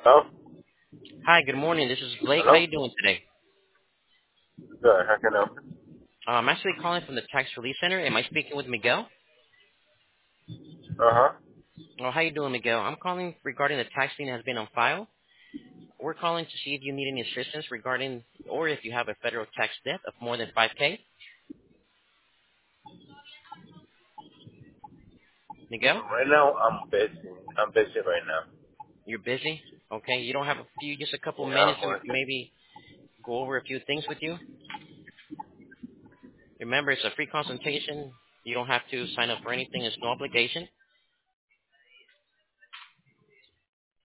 Oh, Hi, good morning. This is Blake. How hello? you doing today? Good. How can I help you? I'm actually calling from the Tax Relief Center. Am I speaking with Miguel? Uh-huh. Oh, how you doing, Miguel? I'm calling regarding the tax lien that has been on file. We're calling to see if you need any assistance regarding, or if you have a federal tax debt of more than 5K. Miguel, Right now, I'm busy. I'm busy right now. you're busy. Okay, you don't have just a couple Yeah, minutes I'm to working. maybe go over a few things with you. Remember, it's a free consultation. You don't have to sign up for anything. It's no obligation.